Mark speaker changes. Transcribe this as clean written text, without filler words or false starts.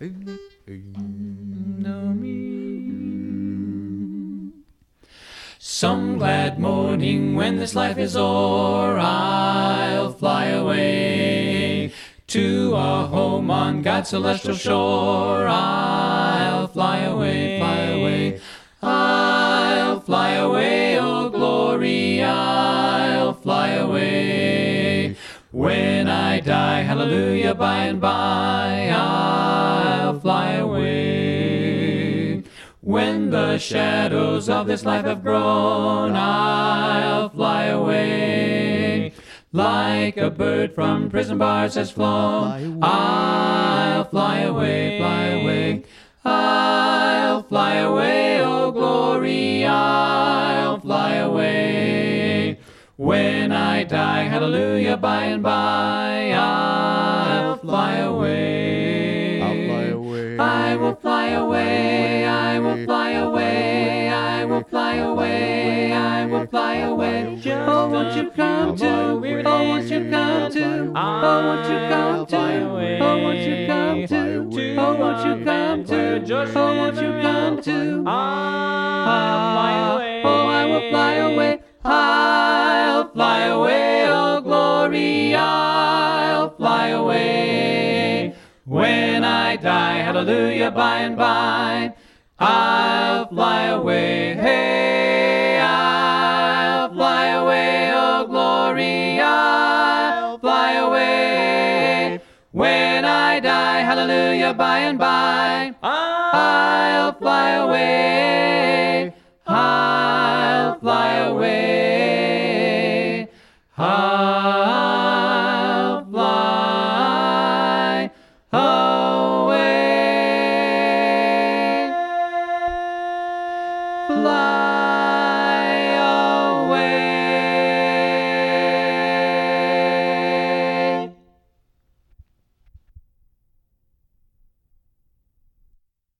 Speaker 1: Some glad morning when this life is o'er, I'll fly away to a home on God's celestial shore. I'll fly away, fly away. I'll fly away, oh glory, I'll fly away. When I die, hallelujah, by and by, I'll fly away. When the shadows of this life have grown, I'll fly away. Like a bird from prison bars has flown, I'll fly away, fly away. I'll fly away, oh glory, I'll fly away. When I die, hallelujah, by and by, I'll fly away.
Speaker 2: I'll fly away.
Speaker 1: I will fly away, I will fly away, I will fly away, I will fly away. Oh, won't you come too? Oh, won't you come too? Oh, won't you come too? Oh, won't you come too? Oh, won't you come too? Oh, won't you come too? Oh, I will fly away. I'll fly away, oh glory, I'll fly away. When I die, hallelujah, by and by, I'll fly away. Hey, I'll fly away, oh glory, I'll fly away. When I die, hallelujah, by and by, I'll fly away. I'll fly away. I'll fly away. Fly